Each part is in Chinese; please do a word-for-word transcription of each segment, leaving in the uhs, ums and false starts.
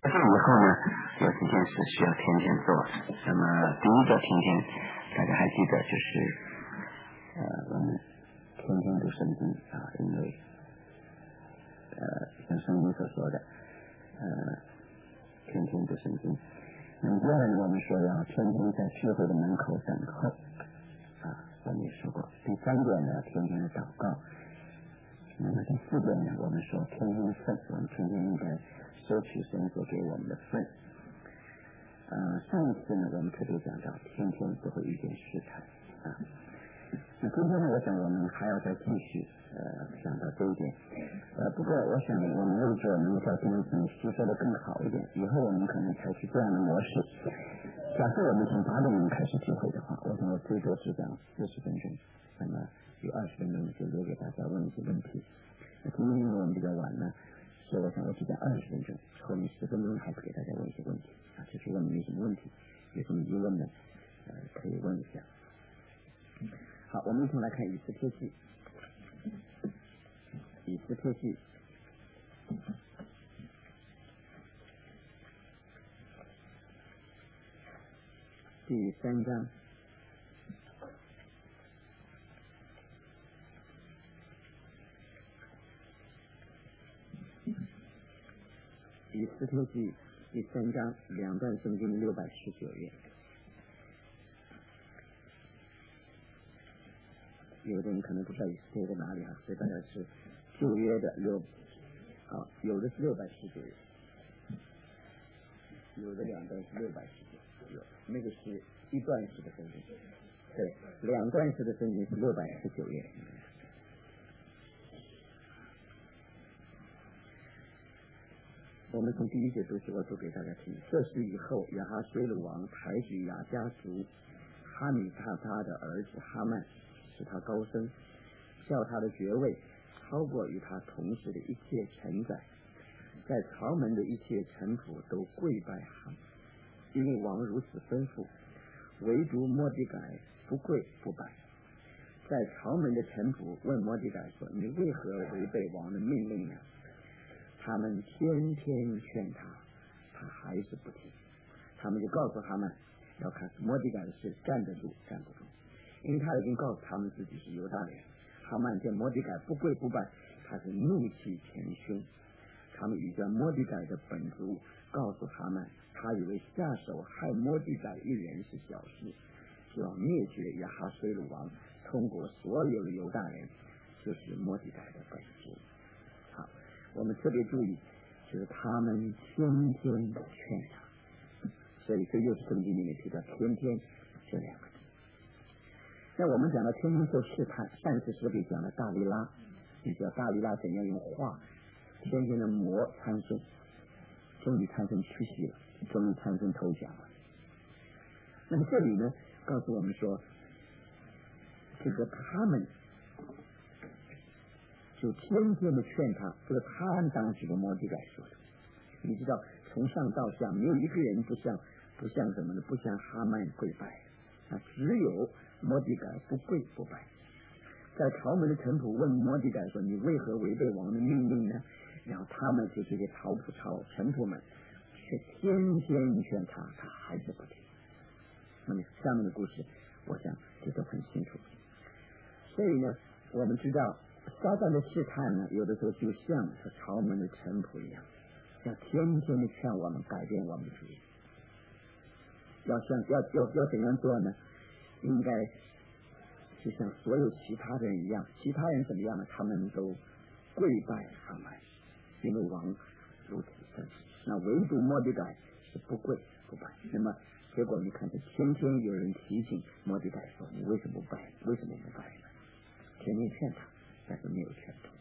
这以后呢，有几件事需要天天做。那么第一个天天，大家还记得就是呃，我们天天读圣经啊，因为呃，像圣经所说的，呃，天天读圣经。那么第二呢，我们说要天天在聚会的门口等候啊，我们也说过。第三点呢，天天的祷告。那么第四点呢，我们说天天的份，我们天天应该收取神所给我们的份。呃，上一次呢，我们特别讲到天天都会遇见试探啊。那今天呢，我想我们还要再继续呃讲到这一点。呃，不过我想我们为着能够在今天吸收的更好一点，以后我们可能采取这样的模式。假设我们从八点钟开始聚会的话，我想我最多只讲四十分钟，那么有二十分钟就留给大家问一些问题。那今天因为我们比较晚呢，所以我想我只讲二十分钟，后面十分钟还是给大家问一些问题啊，就是问你有什么问题，有什么疑问呢？呃，可以问一下。好，我们一同来看以斯帖记。以斯帖记第三章。以斯帖记第三章两段圣经六百十九页。有的人可能不知道以斯帖在哪里啊，所以大概是旧约的六啊，有的是六百十九页，有的两段是六百十九，有那个是一段式的圣经，对，两段式的圣经是六百十九页。我们从第一节读起，我读给大家听。这事以后，亚哈水鲁王抬举亚家族哈米塔他的儿子哈曼，使他高升，叫他的爵位超过与他同时的一切臣宰，在朝门的一切臣仆都跪拜哈，因为王如此吩咐，唯独末底改不跪不拜。在朝门的臣仆问末底改说：“你为何违背王的命令呢？”他们天天劝他，他还是不听。他们就告诉他们，要看末底改的事站得住站不住，因为他已经告诉他们自己是犹大人。哈曼见末底改不跪不拜，他是怒气填胸。他们已将末底改的本族告诉他们，他以为下手害末底改一人是小事，就要灭绝亚哈水鲁王，通过所有的犹大人，就是末底改的本族。好，我们特别注意，就是他们天天劝他，所以这又是圣经里面提到天天这两个字。那我们讲到天天受试探，上次是不是讲了大利拉？你知道大利拉怎样用话天天的磨参孙，终于参孙屈膝了，终于参孙投降了。那么这里呢，告诉我们说，这个他们就天天的劝他，这个他当时的末底改说的。你知道，从上到下没有一个人不像不像什么呢？不像哈曼跪拜啊，只有末底改不跪不拜。在朝门的臣仆问末底改说：“你为何违背王的命令呢？”然后他们就这些朝仆朝臣仆们却天天劝他，他还是不听。那么下面的故事，我想这都很清楚。所以呢，我们知道撒旦的试探呢，有的时候就像是朝门的臣仆一样，要天天的劝我们改变我们的主意。要像要要要怎样做呢？应该就像所有其他的人一样，其他人怎么样呢？他们都跪拜哈曼，因为王如此吩咐。那唯独末底改是不跪不拜。那么结果你看，这天天有人提醒末底改说：“你为什么不拜？为什么不拜呢？”天天劝他，但是没有劝通。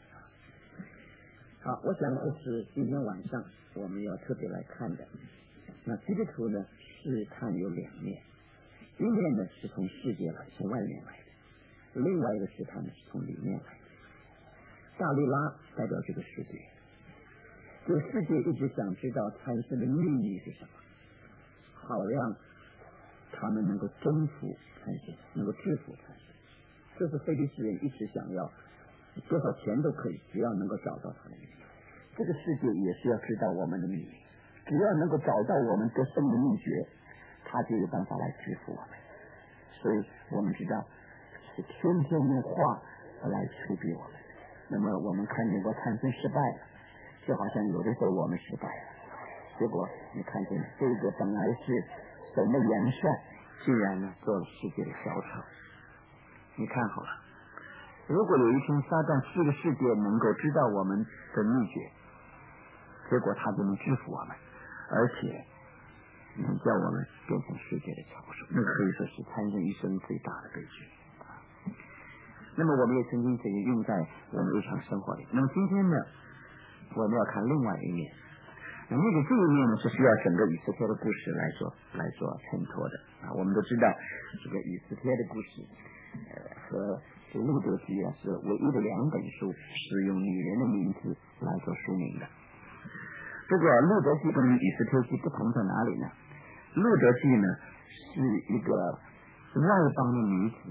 好，我想这是今天晚上我们要特别来看的。那基督徒呢，试探有两面，一面呢是从世界来，从外面来的；另外一个试探呢是从里面来的。大利拉代表这个世界，这个世界一直想知道参孙的秘密是什么，好让他们能够征服参孙，能够制服参孙。这是非利士人一直想要，多少钱都可以，只要能够找到他的秘密。这个世界也是要知道我们的秘密， 只要能够找到我们得胜的秘诀，他就有办法来制服我们。所以我们知道是天天用话来催逼我们。那么我们看见过参孙失败了，就好像有的时候我们失败了，结果你看见这个本来是神的元帅，竟然呢做了世界的小丑。你看好了，如果有一天撒旦这个世界能够知道我们的秘诀，结果他就能制服我们，而且能叫我们变成世界的翘首，那可以说是参人一生最大的悲剧。那么我们也曾经这个用在我们日常生活里。那么今天呢，我们要看另外一面。那那个这一面呢，是需要整个以斯帖的故事来做来做衬托的啊。我们都知道这个以斯帖的故事，呃，和这路德记啊是唯一的两本书是用女人的名字来做书名的。这个路德记跟以斯帖记不同在哪里呢？路德记呢是一个外邦的女子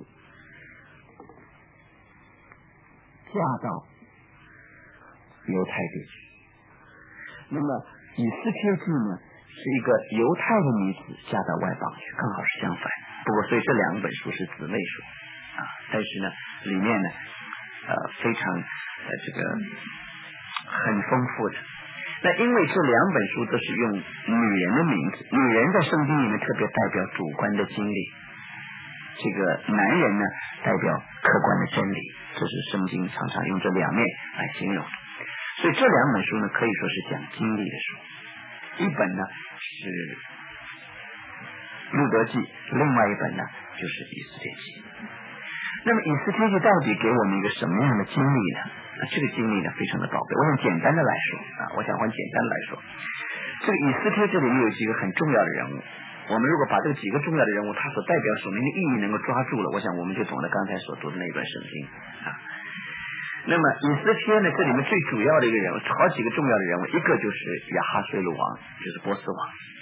嫁到犹太地区，那么以斯帖记呢是一个犹太的女子嫁到外邦去，刚好是相反。不过所以这两本书是姊妹书啊，但是呢里面呢呃非常呃这个很丰富的。那因为这两本书都是用女人的名字，女人在圣经里面特别代表主观的经历，这个男人呢代表客观的真理，这是圣经常常用这两面来形容。所以这两本书呢可以说是讲经历的书，一本呢是路德记，另外一本呢就是以斯帖记。那么以斯帖记到底给我们一个什么样的经历呢？啊，这个经历呢非常的宝贝。我想简单的来说啊，我想换简单的来说，这个以斯帖这里面有几个很重要的人物。我们如果把这几个重要的人物他所代表所明的意义能够抓住了，我想我们就懂了刚才所读的那段圣经啊。那么以斯帖呢，这里面最主要的一个人物，好几个重要的人物，一个就是亚哈水鲁王，就是波斯王，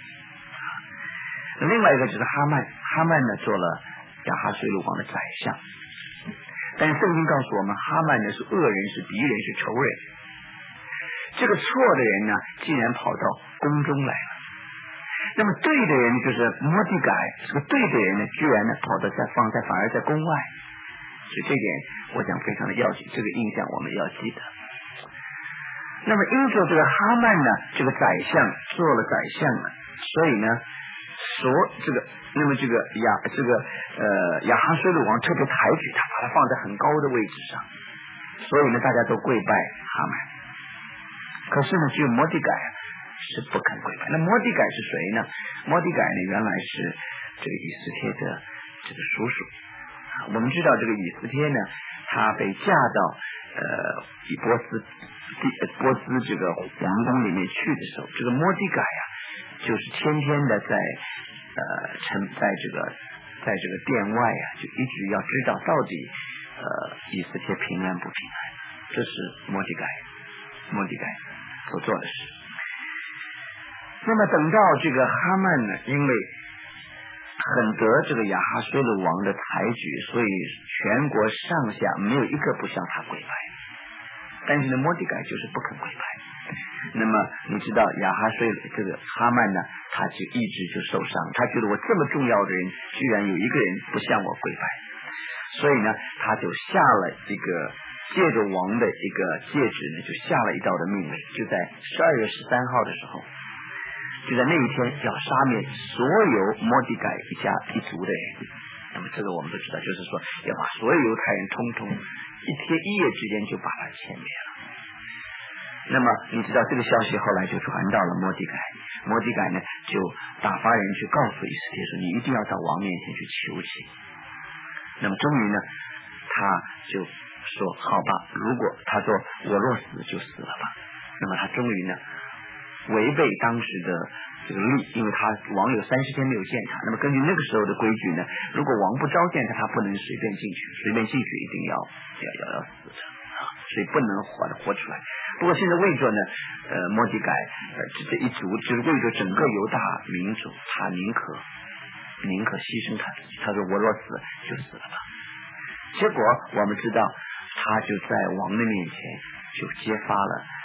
另外一个就是哈曼，哈曼呢做了亚哈水鲁王的宰相。但是圣经告诉我们，哈曼呢是恶人，是敌人，是仇人。这个错的人呢，竟然跑到宫中来了。那么对的人就是摩底改，这个对的人呢，居然呢跑到在放在反而在宫外。所以这点我想非常的要紧，这个印象我们要记得。那么因着这个哈曼呢，这个宰相做了宰相了，所以呢所这个那么这个亚这个呃亚哈水鲁王特别抬举他，把他放在很高的位置上，所以呢大家都跪拜哈曼。可是呢只有摩底改是不肯跪拜。那摩底改是谁呢？摩底改呢原来是这个以斯帖的这个叔叔。我们知道这个以斯帖呢，他被嫁到呃以波斯波斯这个皇宫里面去的时候，这个摩底改啊就是天天的在呃沉在这个在这个殿外啊，就一直要知道到底呃以斯帖平安不平安，这是摩底改摩底改所做的事。那么等到这个哈曼呢，因为很得这个亚哈水鲁王的抬举，所以全国上下没有一个不向他跪拜。但是呢，摩底改就是不肯跪拜。那么你知道亚哈水这个哈曼呢，他就一直就受伤，他觉得我这么重要的人，居然有一个人不向我跪拜，所以呢，他就下了一个借着王的一个戒指呢，就下了一道的命令，就在十二月十三号的时候。就在那一天要杀灭所有摩底改一家一族的人。那么这个我们都知道，就是说要把所有犹太人通通一天一夜之间就把他歼灭了。那么你知道这个消息后来就传到了摩底改，摩底改呢就打发人去告诉以斯帖说，你一定要到王面前去求情。那么终于呢他就说好吧，如果他说我若死就死了吧。那么他终于呢违背当时的这个律，因为他王有三十天没有见他，那么根据那个时候的规矩呢，如果王不召见他，他不能随便进去，随便进去一定要要要要死的啊，所以不能活的活出来。不过现在为着呢，呃，摩底改呃这这一族，就是为着整个犹大民族，他宁可宁可牺牲他自己，他说我若死就死了吧。结果我们知道，他就在王的面前就揭发了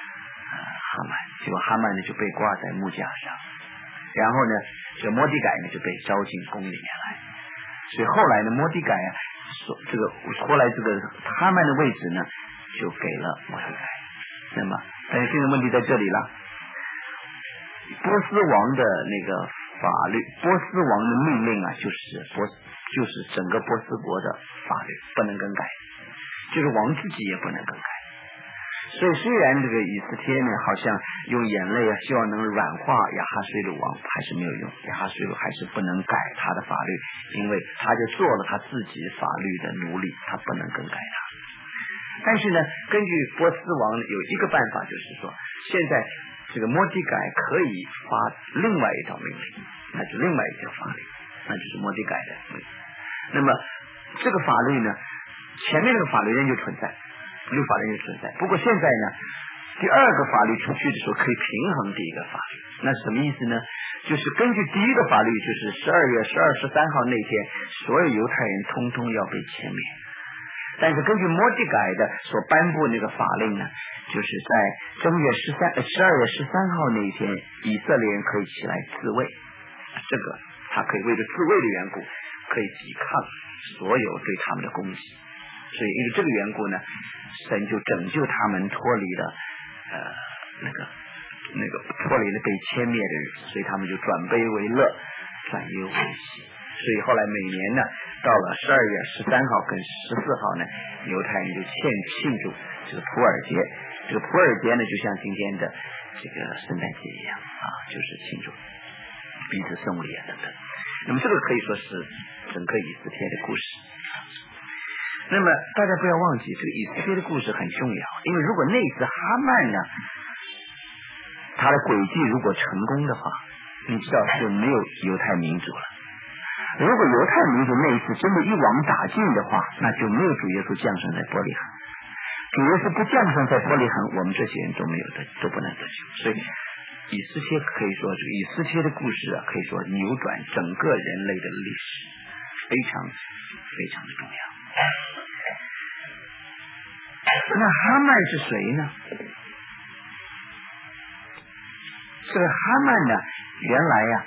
哈曼，结果哈曼呢就被挂在木架上，然后呢这个摩底改呢就被招进宫里面来。所以后来呢摩底改啊，这个后来这个哈曼的位置呢就给了摩底改。那么但是现在问题在这里了，波斯王的那个法律，波斯王的命令啊，就是波就是整个波斯国的法律不能更改，就是王自己也不能更改。所以虽然这个以斯帖呢好像用眼泪啊希望能软化亚哈水鲁王，还是没有用，亚哈水鲁还是不能改他的法律，因为他就做了他自己法律的奴隶，他不能更改他。但是呢根据波斯王有一个办法，就是说现在这个摩底改可以发另外一条命令，那就另外一条法律，那就是摩底改的命令。那么这个法律呢前面那个法律仍旧存在，律法仍旧存在，不过现在呢第二个法律出去的时候可以平衡第一个法律。那什么意思呢？就是根据第一个法律，就是十二月十二十三号那天所有犹太人通通要被歼灭，但是根据摩底改的所颁布那个法令呢，就是在正月十三十二月十三号那一天以色列人可以起来自卫，这个他可以为了自卫的缘故可以抵抗所有对他们的攻击。所以因为这个缘故呢，神就拯救他们脱离了呃那个那个脱离了被歼灭的日子，所以他们就转悲为乐，转忧为喜。所以后来每年呢到了十二月十三号跟十四号呢，犹太人就庆庆祝这个普尔节。这个普尔节呢就像今天的这个圣诞节一样啊，就是庆祝彼此送礼啊等等。那么这个可以说是整个以斯帖的故事。那么大家不要忘记，这个以斯帖的故事很重要，因为如果那次哈曼呢他的诡计如果成功的话，你知道就没有犹太民族了。如果犹太民族那一次真的一网打尽的话，那就没有主耶稣降生在伯利恒。主耶稣不降生在伯利恒，我们这些人都没有的都不能得救。所以以斯帖可以说这个以斯帖的故事啊，可以说扭转整个人类的历史，非常非常的重要。那哈曼是谁呢？这个哈曼呢原来呀、啊、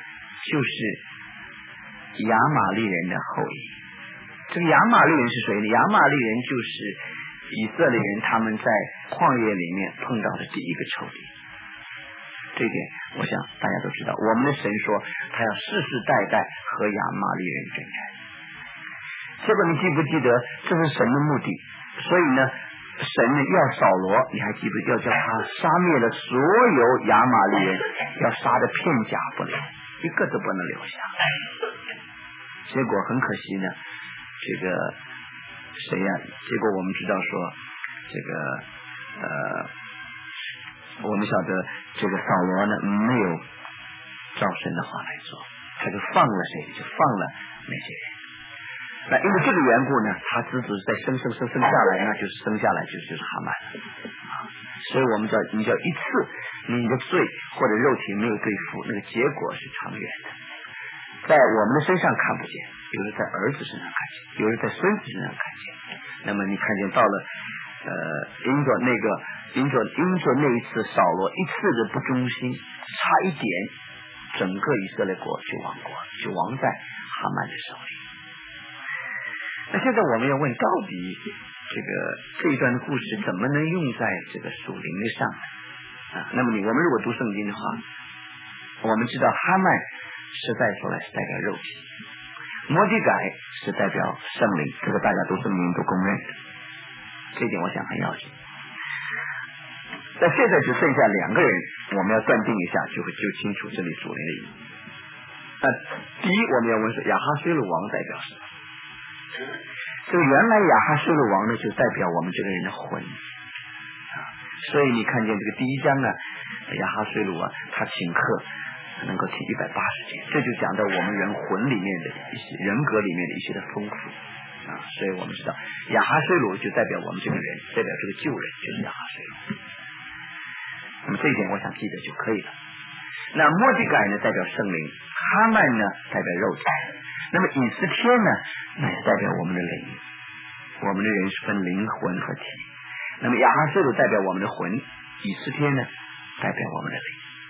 就是亚玛利人的后裔。这个亚玛利人是谁呢？亚玛利人就是以色列人他们在旷野里面碰到的第一个仇敌。这一点我想大家都知道，我们的神说他要世世代代和亚玛利人征战。结果你记不记得这是神的目的？所以呢神呢要扫罗，你还记不记得要叫他杀灭了所有亚玛利人，要杀的片甲不留，一个都不能留下。结果很可惜呢这个谁呀、啊？结果我们知道说这个呃我们晓得这个扫罗呢没有照神的话来做，他就放了谁？就放了那些人。那因为这个缘故呢，他子子在生生生生下来，那就是生下来就就是哈曼啊。所以我们叫你叫一次你的罪或者肉体没有对付，那个结果是长远的，在我们的身上看不见，有的在儿子身上看见，有的在孙子身上看见。那么你看见到了呃因着那个因着因着那一次扫罗一次的不忠心，差一点整个以色列国就亡国，就亡在哈曼的手里。那现在我们要问，到底这个这一段的故事怎么能用在这个属灵的上呢？啊，那么你我们如果读圣经的话，我们知道哈曼实在说来是代表肉体，摩底改是代表圣灵，这个大家都圣灵都公认的，这一点我想很要紧。那现在只剩下两个人，我们要断定一下，就会就清楚这里属灵的意义。那第一，我们要问说亚哈水鲁王代表什么？这个原来亚哈水鲁王呢，就代表我们这个人的魂啊。所以你看见这个第一章呢，亚哈水鲁啊，他请客能够请一百八十天，这就讲到我们人魂里面的一些人格里面的一些的丰富啊。所以我们知道亚哈水鲁就代表我们这个人，代表这个旧人就是亚哈水鲁。那么这一点我想记得就可以了。那摩底改呢代表圣灵，哈曼呢代表肉体，那么以斯帖呢那也代表我们的灵，我们的人是分灵魂和体。那么亚哈水鲁代表我们的魂，以斯帖呢代表我们的灵。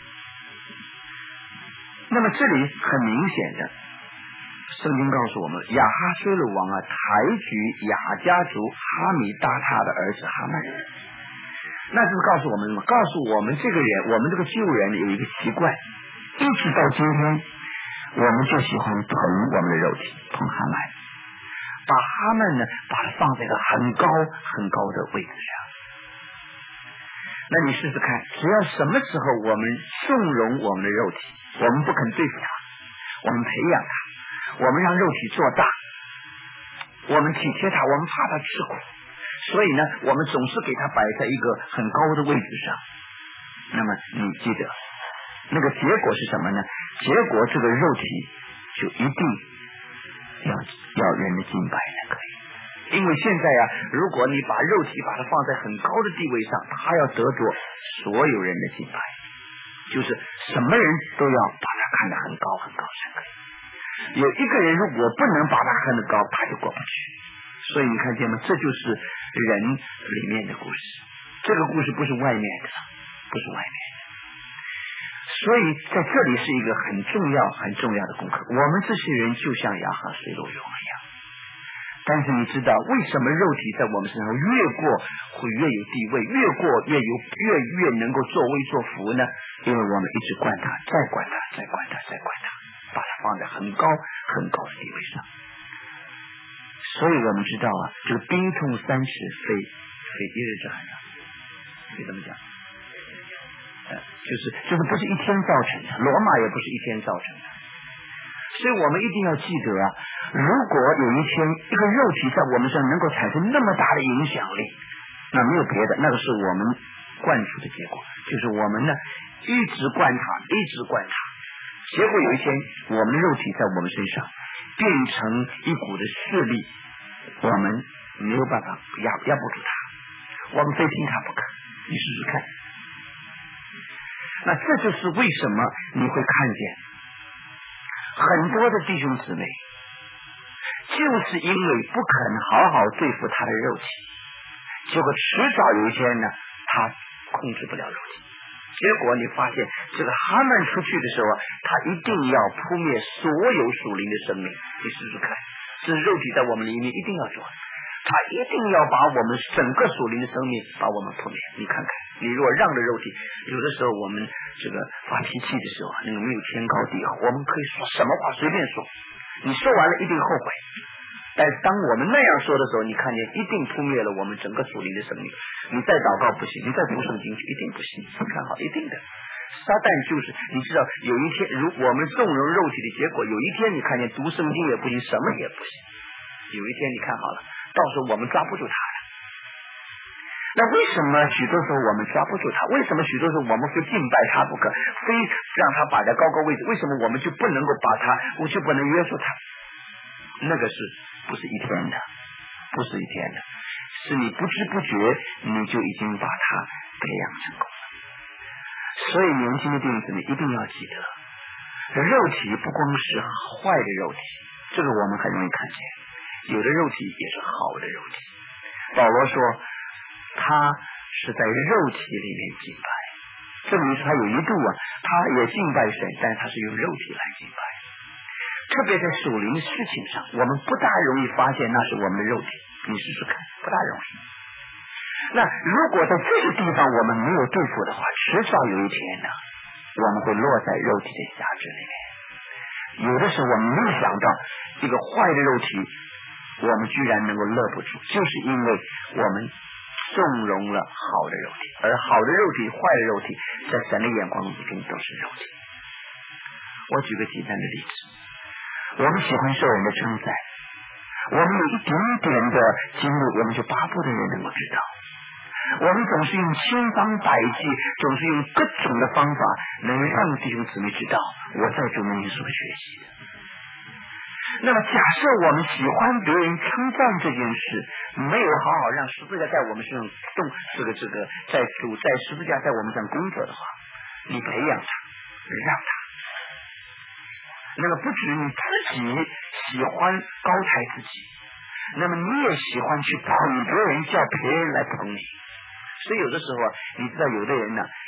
那么这里很明显的，圣经告诉我们，亚哈水鲁王啊，抬举亚家族哈米达他的儿子哈曼。那就是告诉我们什么？告诉我们这个人，我们这个旧人有一个习惯，一直到今天，我们就喜欢捧我们的肉体，捧哈曼，把哈曼呢，把它放在一个很高很高的位置上。那你试试看，只要什么时候我们纵容我们的肉体，我们不肯对付它，我们培养它，我们让肉体做大，我们体贴它，我们怕它吃苦，所以呢，我们总是给它摆在一个很高的位置上。那么你记得那个结果是什么呢？结果这个肉体就一定要要人的敬拜才可以。因为现在啊，如果你把肉体把它放在很高的地位上，它要得着所有人的敬拜，就是什么人都要把它看得很高很高才可以。有一个人如果不能把它看得高，他就过不去。所以你看见吗？这就是人里面的故事。这个故事不是外面的，不是外面的。所以在这里是一个很重要很重要的功课。我们这些人就像亚哈水鲁王一样，但是你知道为什么肉体在我们身上越过会越有地位，越过越有越越能够作威作福呢？因为我们一直管它，再管它，再管它，再管它，把它放在很高很高的地位上。所以我们知道啊，这个冰痛三尺非非一日之寒啊，可以这么讲，呃，就是就是不是一天造成的，罗马也不是一天造成的。所以我们一定要记得啊，如果有一天一个肉体在我们身上能够产生那么大的影响力，那没有别的，那个是我们灌输的结果，就是我们呢一直灌它，一直灌它，结果有一天我们的肉体在我们身上变成一股的势力，我们没有办法压压不住它，我们非听它不可。你试试看。那这就是为什么你会看见很多的弟兄姊妹，就是因为不肯好好对付他的肉体，结果迟早有一天呢，他控制不了肉体。结果你发现这个哈曼出去的时候，他一定要扑灭所有属灵的生命。你试试看，这是肉体在我们里面一定要做的，他一定要把我们整个属灵的生命把我们扑灭。你看看，你如果让着肉体，有的时候我们这个发脾气的时候，那个没有天高地厚，我们可以说什么话随便说，你说完了一定后悔。但是当我们那样说的时候，你看见一定扑灭了我们整个属灵的生命。你再祷告不行，你再读圣经一定不行，你看好，一定的。撒旦就是你知道，有一天如我们纵容肉体的结果，有一天你看见读圣经也不行，什么也不行。有一天你看好了，到时候我们抓不住他了。那为什么许多时候我们抓不住他？为什么许多时候我们会敬拜他不可，非让他摆在高高位置？为什么我们就不能够把他，我就不能约束他？那个是不是一天的？不是一天的，是你不知不觉你就已经把他培养成功了。所以年轻的弟兄姊妹一定要记得，肉体不光是坏的肉体，这个我们很容易看见，有的肉体也是好的肉体。保罗说他是在肉体里面敬拜，证明说他有一度啊，他也敬拜神，但是他是用肉体来敬拜。特别在属灵的事情上，我们不大容易发现那是我们的肉体，你试试看，不大容易。那如果在这个地方我们没有对付的话，迟早有一天呢，我们会落在肉体的辖制里面。有的时候我们没有想到一个坏的肉体我们居然能够勒不住，就是因为我们纵容了好的肉体，而好的肉体坏的肉体在神的眼光里面都是肉体。我举个简单的例子，我们喜欢受人的称赞，我们有一点点的经历，我们就巴不得人能够知道。我们总是用千方百计，总是用各种的方法，能让弟兄姊妹知道我在主面前所学习的。那么假设我们喜欢别人称赞这件事，没有好好让十字架在我们身上动，这个这个在主在十字架在我们上工作的话，你培养他，让他。那么不止你自己喜欢高抬自己，那么你也喜欢去捧别人，叫别人来捧你。所以有的时候啊，你知道有的人呢，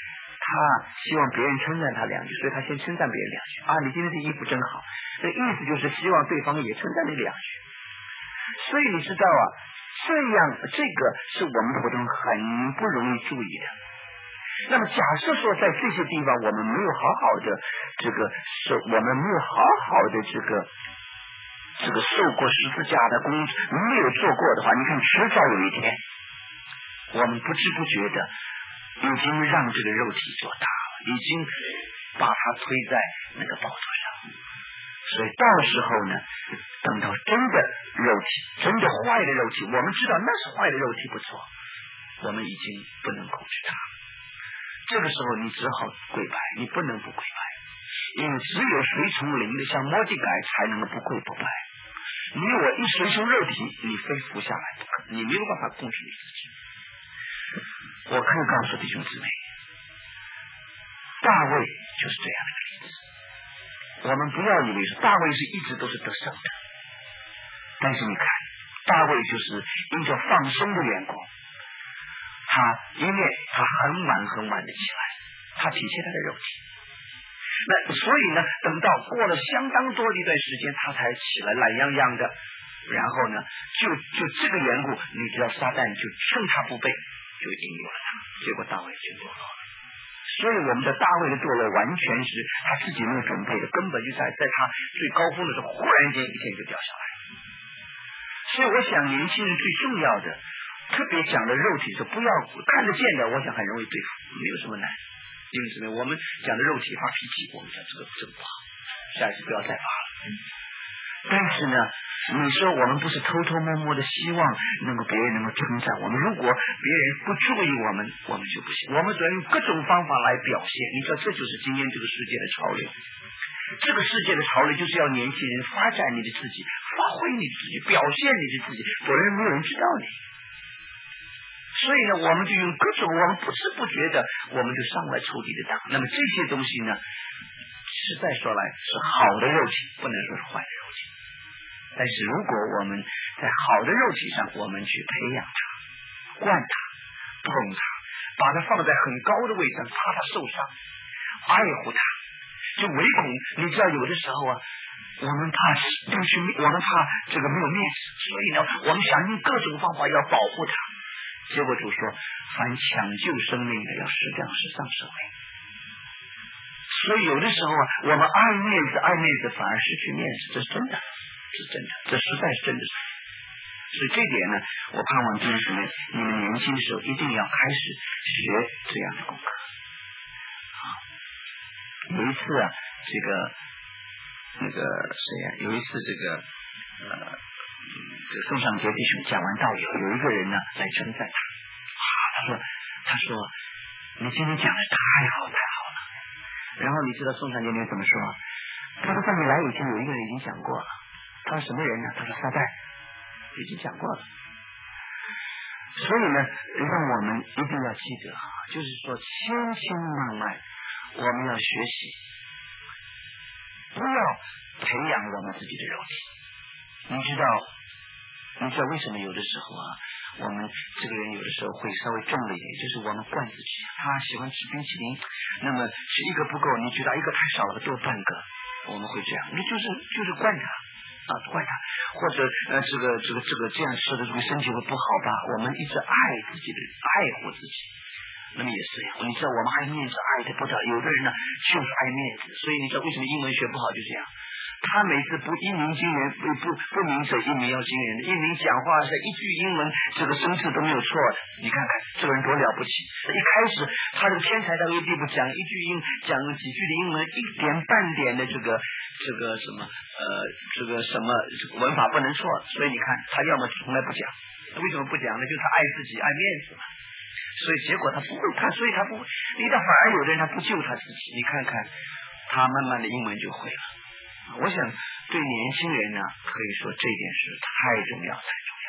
他希望别人称赞他两句，所以他先称赞别人两句啊，你今天这衣服真好，这意思就是希望对方也称赞你两句。所以你知道啊，这样这个是我们普通很不容易注意的。那么假设说在这些地方我们没有好好的这个受，我们没有好好的这个这个受过十字架的工作，没有做过的话，你看迟早有一天我们不知不觉的已经让这个肉体做大了，已经把它推在那个宝座上。所以到时候呢，等到真的肉体，真的坏的肉体，我们知道那是坏的肉体不错，我们已经不能控制它。这个时候你只好跪拜，你不能不跪拜，因为只有随从灵的，像摩地改才能够不跪不拜。你我一随从肉体，你非服下来不可，你没有办法控制你自己。我可以告诉弟兄姊妹，大卫就是这样的一个例子。我们不要以为是大卫是一直都是得胜的，但是你看大卫就是因着放松的缘故，他因为他很晚很晚的起来，他体贴他的肉体，那所以呢等到过了相当多的一段时间他才起来懒洋洋的，然后呢就就这个缘故，你知道撒旦就趁他不备就引诱了他，结果大卫就堕落了。所以我们的大卫的堕落完全是他自己没有准备的，根本就在在他最高峰的时候忽然间一天就掉下来。所以我想年轻人最重要的，特别讲的肉体是不要看得见的，我想很容易对付，没有什么难。因为什么？我们讲的肉体发脾气，我们讲这个这个不好，下一次不要再发了。但是呢你说我们不是偷偷摸摸的希望能够别人能够称赞我们，如果别人不注意我们，我们就不行。我们主要用各种方法来表现，你知道这就是今天这个世界的潮流。这个世界的潮流就是要年轻人发展你的自己，发挥你的自己，表现你的自己，否则没有人知道你。所以呢我们就用各种，我们不知不觉的我们就上来触底的当。那么这些东西呢实在说来是好的肉体，不能说是坏的肉体。但是如果我们在好的肉体上我们去培养它，惯它，捧它，把它放在很高的位上，怕它受伤，爱护它，就唯恐你知道有的时候啊我们怕对去我们怕这个没有面子，所以呢我们想用各种方法要保护它，结果就说凡抢救生命的要适当适当生命。所以有的时候啊我们爱面子爱面子反而失去面子，这是真的，是真的，这实在是真的。所以这点呢我盼望弟兄姊妹你们年轻的时候一定要开始学这样的功课。好，有一次啊这个那个谁啊有一次这个呃这个宋尚杰弟兄讲完道以后，有一个人呢来称赞他啊，他说他说你今天讲的太好太好了。然后你知道宋尚杰你怎么说？他说在你来以前有一个人已经讲过了。他说什么人呢？他说撒旦已经讲过了。所以呢让我们一定要记得，就是说千千万万我们要学习，不要培养我们自己的肉体。你知道你知道为什么有的时候啊我们这个人有的时候会稍微重了一点，就是我们惯自己，他喜欢吃冰淇淋，那么吃一个不够，你觉得一个太少了，多半个，我们会这样，你就是就是惯他啊，惯他，或者呃这个这个这个这样吃的这个身体会不好吧？我们一直爱自己的，爱护自己，那么也是你知道我们爱面子爱的不得，有的人呢就是爱面子，所以你知道为什么英文学不好就这样。他每次不一鸣惊人，不不不鸣者一鸣要惊人，一鸣讲话是一句英文这个声词都没有错的。你看看这个人多了不起！一开始他这个天才到一个地步，讲一句英讲几句的英文，一点半点的这个这个什么呃这个什么这个文法不能错，所以你看他要么从来不讲，为什么不讲呢？就是他爱自己爱面子嘛。所以结果他不会看，所以他不会，你到反而有的人他不救他自己，你看看他慢慢的英文就会了。我想对年轻人呢可以说这点是太重要太重要。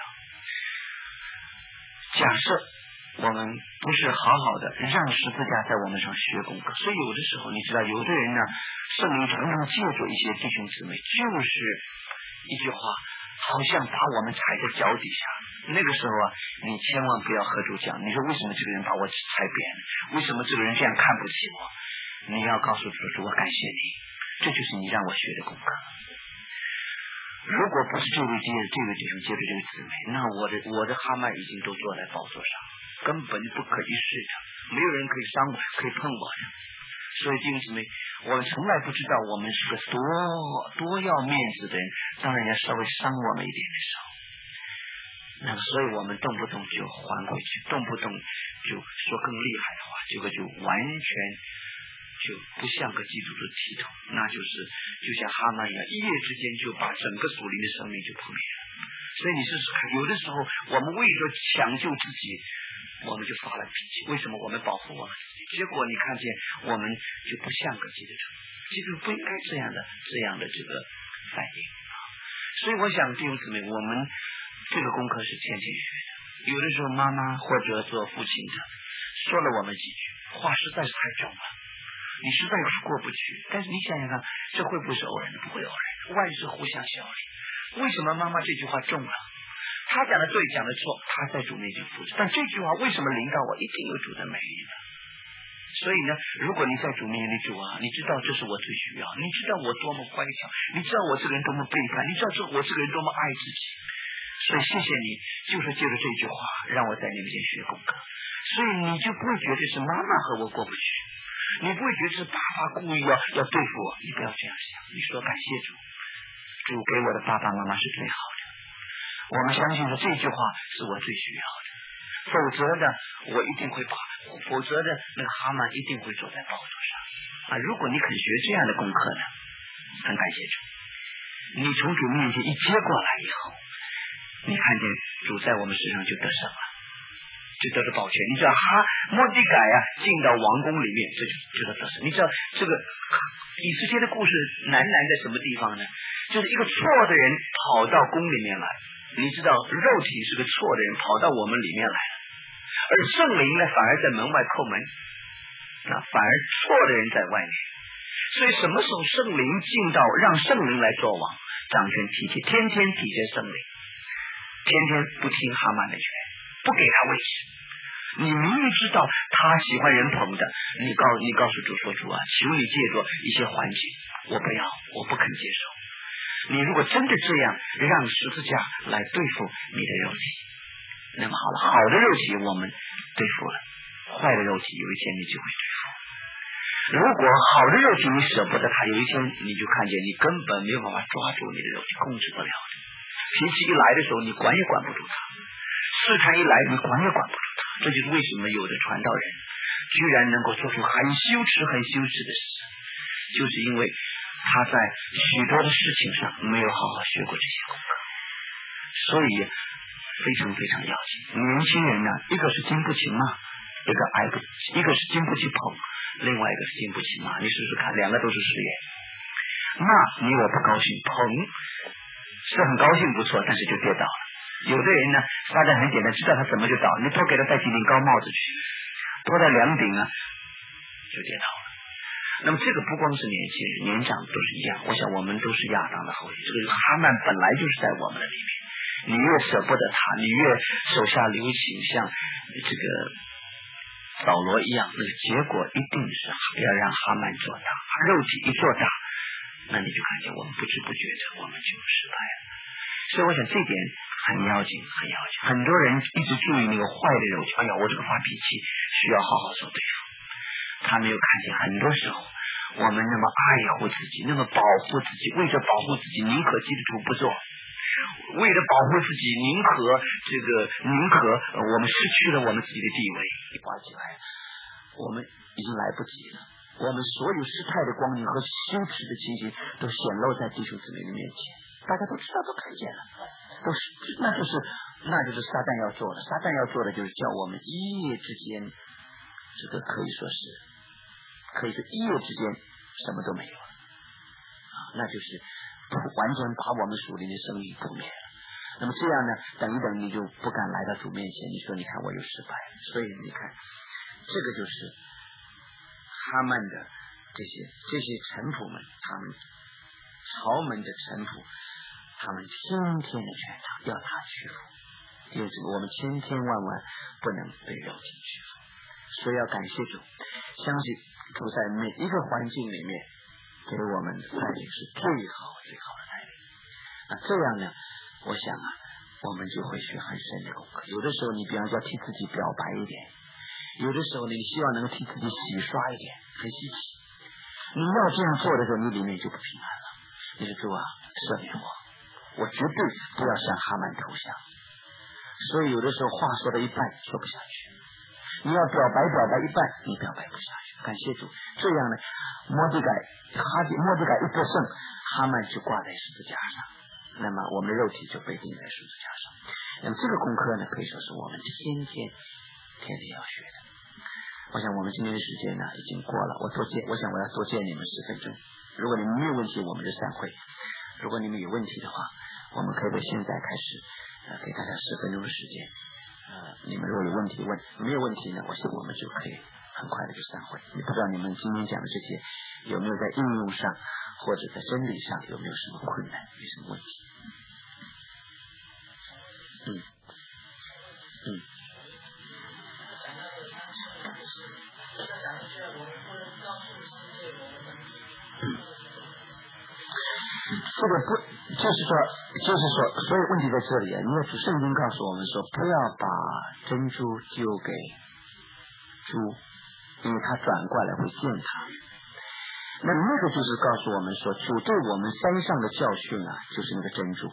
假设我们不是好好的让十字架在我们上学功课，所以有的时候你知道有的人呢圣灵常常借助一些弟兄姊妹，就是一句话好像把我们踩在脚底下， 那个时候啊，你千万不要和主讲，你说为什么这个人把我踩扁了？为什么这个人这样看不起我？你要告诉主说，我感谢你，这就是你让我学的功课。如果不是这位接这位弟兄接着这个姊妹，那我的我的哈曼已经都坐在宝座上，根本不可一世的，没有人可以伤我，可以碰我的。所以弟兄姊妹，我们从来不知道我们是个多多要面子的人，当人家稍微伤我们一点的时候，那么所以我们动不动就还回去，动不动就说更厉害的话，这个就完全就不像个基督徒体统，那就是就像哈曼一样，一夜之间就把整个属灵的生命就破灭了。所以你试试看，有的时候我们为了抢救自己，我们就发了脾气，为什么我们保护我们自己？结果你看见我们就不像个基督徒，基督徒不应该这样的这样的这个反应啊。所以我想弟兄姊妹，我们这个功课是天天学的。有的时候妈妈或者做父亲的说了我们几句话，实在是太重了，你实在是过不去。但是你想想看，这会不会是偶然的？不会偶然的，万事互相效力。为什么妈妈这句话重了？他讲的对，讲的错，他在主面前负责。但这句话为什么临到我，一定有主的美意呢？所以呢，如果你在主面前的主啊，你知道这是我最需要，你知道我多么乖巧，你知道我这个人多么背叛，你知道这我这个人多么爱自己。所以谢谢你，就是借着这句话让我在你面前学功课。所以你就不会觉得是妈妈和我过不去，你不会觉得是爸爸故意要要对付我，你不要这样想。你说感谢主，主给我的爸爸妈妈是最好的。我们相信说这句话是我最需要的，否则的我一定会把，否则的那个哈曼一定会坐在宝座上啊！如果你肯学这样的功课呢，很感谢主，你从主面前一接过来以后，你看见主在我们身上就得胜了，就得了保全。你知道哈莫迪改啊进到王宫里面，这就就得胜。你知道这个以斯帖的故事难难在什么地方呢？就是一个错的人跑到宫里面来，你知道肉体是个错的人跑到我们里面来了，而圣灵呢反而在门外叩门，那反而错的人在外面。所以什么时候圣灵进到，让圣灵来做王，掌权体系，天天体贴圣灵，天天不听哈曼的劝，不给他位置。你明明知道他喜欢人捧的，你告你告诉主说，主啊，求你借着一些环境，我不要，我不肯接受。你如果真的这样让十字架来对付你的肉体，那么好了，好的肉体我们对付了，坏的肉体有一天你就会对付。如果好的肉体你舍不得它，有一天你就看见你根本没有办法抓住你的肉体，控制不了的。脾气一来的时候你管也管不住它，试探一来你管也管不住它。这就是为什么有的传道人居然能够做出很羞耻很羞耻的事，就是因为他在许多的事情上没有好好学过这些功课，所以非常非常要紧。年轻人呢，一个是经不起骂，一个挨不，一个是经不起捧，另外一个是经不起骂。你试试看，两个都是实验。骂你我不高兴，捧是很高兴不错，但是就跌倒了。有的人呢，撒旦很简单，知道他怎么就倒，你多给他戴几顶高帽子去，多戴两顶啊，就跌倒了。那么这个不光是年轻人，年长都是一样。我想我们都是亚当的后裔，这个哈曼本来就是在我们的里面。你越舍不得他，你越手下留情，像这个扫罗一样，那个结果一定是要让哈曼做大。肉体一做大，那你就看见我们不知不觉的我们就失败了。所以我想这点很要紧，很要紧。很多人一直注意那个坏的肉体，哎呀，我这个发脾气需要好好受对付。他没有看见很多时候我们那么爱护自己，那么保护自己，为着保护自己宁可基督徒不做，为了保护自己宁可这个宁可我们失去了我们自己的地位，挂起来我们已经来不及了。我们所有失态的光景和羞耻的情形都显露在弟兄姊妹的面前，大家都知道，都看见了，都是那就是那就是撒旦要做的。撒旦要做的就是叫我们一夜之间，这个可以说是可以说一夜之间什么都没有了啊，那就是完全把我们属灵的生命扑灭了。那么这样呢，等一等你就不敢来到主面前，你说你看我又失败了。所以你看这个就是他们的这些这些臣仆们，他们朝门的臣仆，他们天天的劝他，要他屈服， 弟兄姊妹，我们千千万万不能被绕进去，所以要感谢主，相信主在每一个环境里面给我们的带领是最好最好的带领。那这样呢，我想啊，我们就会学很深的功课。有的时候你比方说替自己表白一点，有的时候你希望能够替自己洗刷一点，很稀奇。你要这样做的时候，你里面就不平安了。你说主啊，赦免我，我绝对不要向哈曼投降。所以有的时候话说到一半说不下去，你要表白表白一半，你表白不下去。感谢主，这样呢，摩底改哈底摩底改一得胜，哈曼就挂在十字架上，那么我们的肉体就被钉在十字架上。那么这个功课呢，可以说是我们天天天天要学的。我想我们今天的时间呢已经过了，我多见，我想我要多见你们十分钟。如果你们没有问题，我们就散会；如果你们有问题的话，我们可以在现在开始，呃，给大家十分钟的时间。呃，你们如果有问题问，没有问题呢，我想我们就可以很快的就散会。也不知道你们今天讲的这些有没有在应用上或者在真理上有没有什么困难，有什么问题？嗯嗯。这个不就是说就是说所以问题在这里啊，因为圣经告诉我们说不要把珍珠丢给猪，因为它转过来会践踏。那那个就是告诉我们说，主对我们山上的教训啊，就是那个珍珠。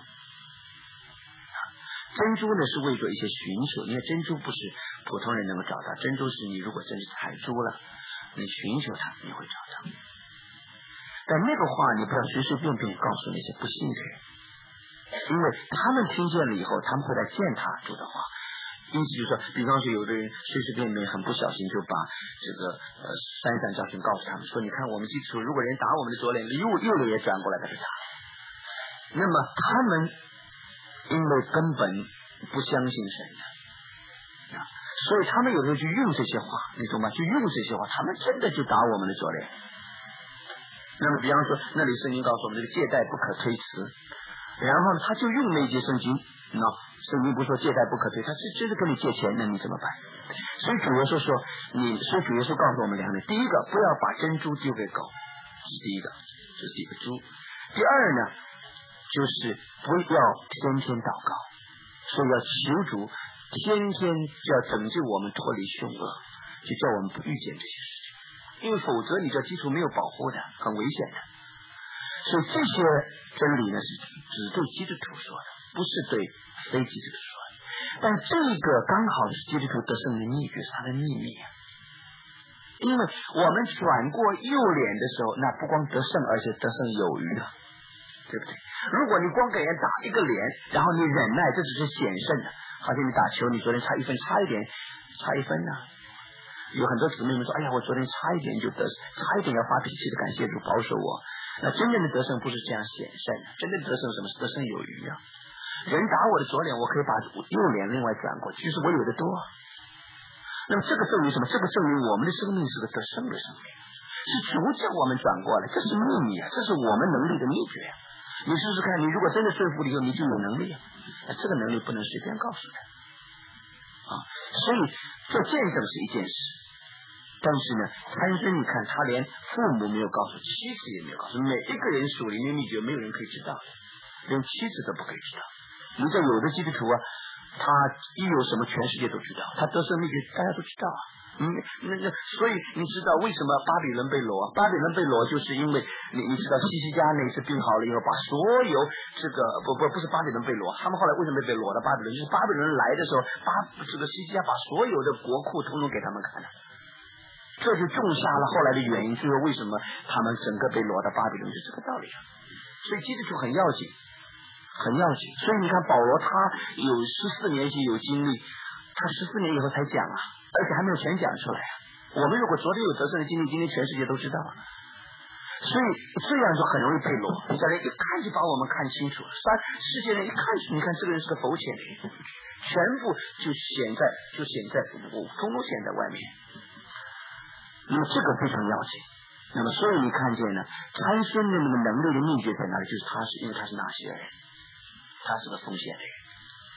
珍珠呢是为着一些寻求，因为珍珠不是普通人能够找到，珍珠是你如果真是采珠了，你寻求它你会找到。但那个话你不要随随便便告诉那些不信的人，因为他们听见了以后，他们会来践踏主的话。因此就说，比方说有的人随随便便很不小心就把这个呃山上教训告诉他们说，你看我们基督徒如果人打我们的左脸，右右脸也转过来的是他，那么他们因为根本不相信神的啊，所以他们有时候去用这些话，你懂吗？去用这些话，他们真的就打我们的左脸。那么比方说那里圣经告诉我们这个借贷不可推辞，然后呢他就用那些圣经，那圣经不说借贷不可推，他是就是跟你借钱，那你怎么办？所以主耶稣说你所以主耶稣告诉我们两点，第一个不要把珍珠丢给狗，这是第一个，这是第一个猪。第二呢就是不要天天祷告，所以要求主天天就要拯救我们脱离凶恶，就叫我们不遇见这些事情，因为否则你这基础没有保护的，很危险的。所以这些真理呢是只对基督徒说的，不是对非基督徒说的。但这个刚好是基督徒得胜的秘诀，是他的秘密啊。因为我们转过右脸的时候，那不光得胜，而且得胜有余的，对不对？如果你光给人打一个脸，然后你忍耐，这只是险胜的。好像你打球，你昨天差一分，差一点，差一分呢、啊。有很多姊妹们说，哎呀，我昨天差一点就得，差一点要发脾气的，感谢主保守我。那真正的得胜不是这样险胜的，真正的得胜什么是得胜有余啊？人打我的左脸，我可以把右脸另外转过去，就是我有的多。那么这个证明什么？这个证明我们的生命是个得胜的生命，是主叫我们转过来，这是秘密啊，这是我们能力的秘诀啊。你试试看，你如果真的顺服了以后，你就有能力啊。那这个能力不能随便告诉人啊。所以做见证是一件事，但是呢，参孙你看他连父母没有告诉，妻子也没有告诉，每一个人属灵的秘诀没有人可以知道的，连妻子都不可以知道。你知道有的基督徒啊，他一有什么全世界都知道，他得胜秘诀大家都知道啊。嗯，那那所以你知道为什么巴比伦被掳啊？巴比伦被掳就是因为你你知道西西家那次病好了以后，把所有这个不不不是巴比伦被掳，他们后来为什么被掳到巴比伦？就是巴比伦来的时候，巴这个西西家把所有的国库统统给他们看了，这就种下了后来的原因，就是为什么他们整个被掳到巴比伦，是这个道理啊。所以基督徒很要紧，很要紧。所以你看保罗他有十四年前有经历，他十四年以后才讲啊。而且还没有全讲出来啊！我们如果昨天有得胜的经历，今天全世界都知道了。所以这样就很容易被掳，你家人一看就把我们看清楚了。三世界人一看，你看这个人是个苟且的人，全部就显在就显在通通显在外面。那么这个非常要紧。那么所以你看见呢，参孙的那个能力的秘诀在哪里？就是他是因为他是拿西尔人，他是个奉献的人。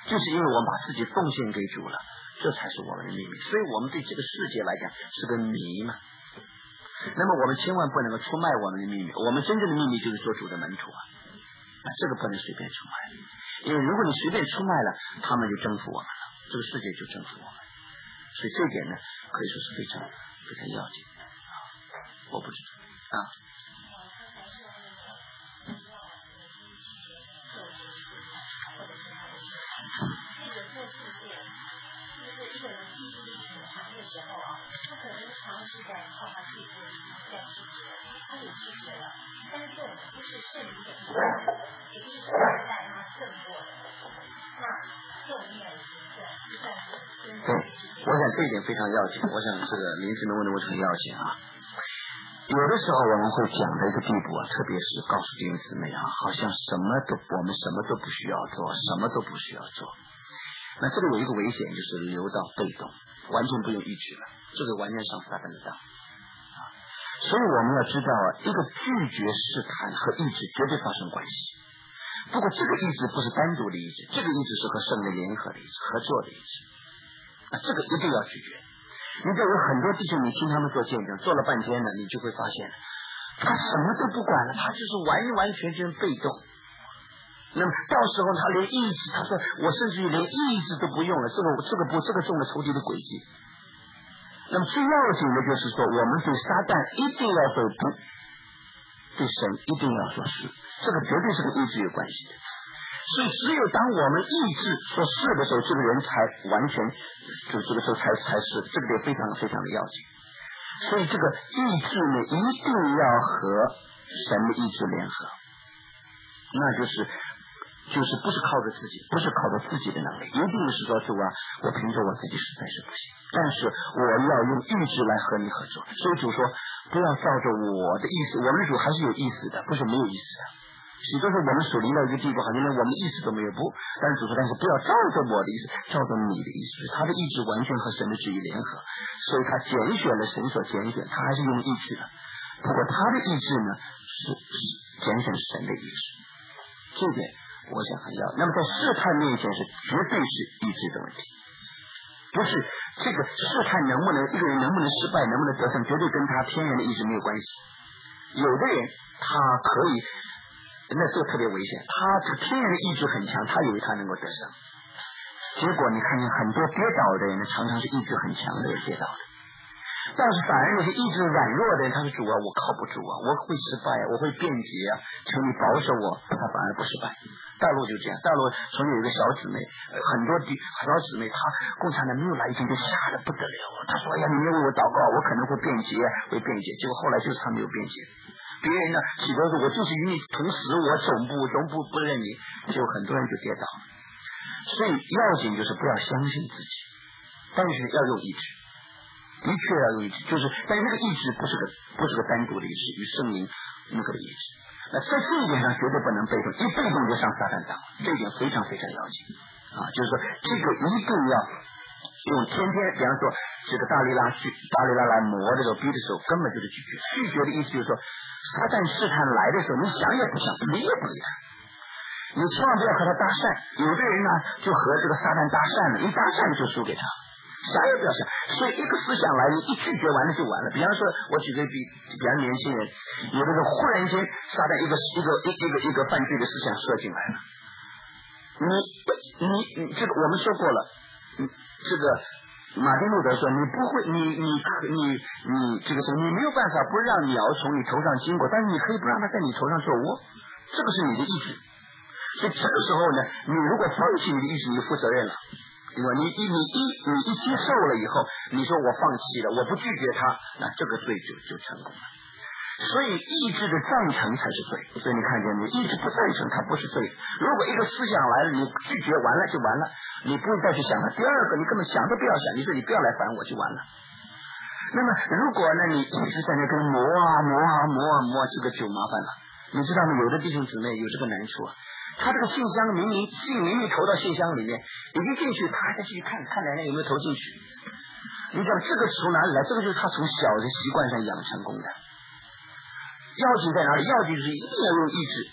就是因为我们把自己奉献给主了，这才是我们的秘密。所以我们对这个世界来讲是个谜嘛。那么我们千万不能够出卖我们的秘密，我们真正的秘密就是做主的门徒啊，这个不能随便出卖，因为如果你随便出卖了，他们就征服我们了，这个世界就征服我们。所以这一点呢，可以说是非常非常要紧啊。我不知道啊。 一个人意志力很强的时候啊，他可能尝试在靠他自己的力量在拒绝，他也拒绝了，但是这种不是圣灵的意志，也就是圣灵带他胜过的，那这种面是算是算是真的。 对，我想这一点非常要紧，我想这个林志明问的问题很要紧啊。有的时候我们会讲到一个地步啊，特别是告诉弟兄姊妹啊，好像什么都我们什么都不需要做，什么都不需要做。那这个有一个危险，就是流到被动，完全不用意志了，这个完全上撒旦的当啊。所以我们要知道啊，一个拒绝试探和意志绝对发生关系。不过这个意志不是单独的意志，这个意志是和圣灵联合的意志，合作的意志啊，这个一定要拒绝。你就有很多弟兄，你听他们做见证，做了半天呢，你就会发现他什么都不管了，他就是完完全全被动。那么到时候他连意志，他说我甚至于连意志都不用了，这个这个不这个中了仇敌的诡计。那么最要紧的就是说，我们对撒旦一定要说不，对神一定要说是，这个绝对是跟意志有关系的。所以只有当我们意志说是的时候，这个人才完全就这个时候才才是，这个点非常非常的要紧。所以这个意志呢，一定要和神的意志联合，那就是就是不是靠着自己，不是靠着自己的能力，一定是说主啊，我凭着我自己实在是不行，但是我要用意志来和你合作。所以主说不要照着我的意思，我们的主还是有意思的，不是没有意思的。许多时候我们属灵到一个地步，好像连我们意思都没有，不，但是主说但是不要照着我的意思，照着你的意思，他的意志完全和神的旨意联合，所以他拣选了神所拣选，他还是用意志的。不过他的意志呢是拣选神的意志，这点我想很要。那么在试探面前是绝对是意志的问题，不是这个试探能不能一个人能不能失败，能不能得胜，绝对跟他天然的意志没有关系。有的人他可以，那这个特别危险，他这个天然的意志很强，他以为他能够得胜，结果你看见很多跌倒的人呢，常常是意志很强的人跌倒的。但是反而那些意志软弱的人，他说主啊，我靠不住啊，我会失败啊，我会辩解啊，求你保守我，他反而不失败。大陆就这样，大陆从有一个小姊妹，呃、很多的小姊妹，她共产党没有来以前就吓得不得了，她说哎呀，你要为我祷告，我可能会辩解，会辩解，结果后来就是她没有辩解。别人呢，许多说我就是与你同时，我总不总不不认你，结果很多人就跌倒了。所以要紧就是不要相信自己，但是要用意志。的确要有意志，就是但是那个意志不是个不是个单独的意志，与圣灵那个的意志。那在这一点上绝对不能被动，一被动就上撒旦当，这一点非常非常要紧啊！就是说这个一定要用天天，比方说这个大力拉去大力拉来磨这个逼的时候，根本就是拒绝。拒绝的意思就是说，撒旦试探来的时候，你想也不想，理也不理他。你千万不要和他搭讪，有的人呢就和这个撒旦搭讪了，一搭讪就输给他。想也不要想，所以一个思想来，你一拒绝完了就完了。比方说，我举个比比方年轻人，有的时候忽然间撒旦一个一个一一个一个犯罪的思想射进来了，你你你这个我们说过了，你这个马丁路德说，你不会，你你你你这个你没有办法不让鸟从你头上经过，但是你可以不让它在你头上做窝，这个是你的意志。所以这个时候呢，你如果放弃你的意志，你负责任了。你你一你一你一接受了以后，你说我放弃了，我不拒绝他，那这个罪就就成功了。所以意志的赞成才是罪。所以你看见你意志不赞成，它不是罪。如果一个思想来了，你拒绝完了就完了，你不会再去想了。第二个，你根本想都不要想，你说你不要来烦我就完了。那么如果呢，你一直在那跟磨啊磨啊磨啊磨，这个就麻烦了。你知道吗？有的弟兄姊妹有这个难处啊。他这个信箱明明信明明投到信箱里面，已经进去，他还在继续看看两人有没有投进去。你知道这个从哪里来？这个就是他从小的习惯上养成功的。要紧在哪里？要紧就是一定要用意志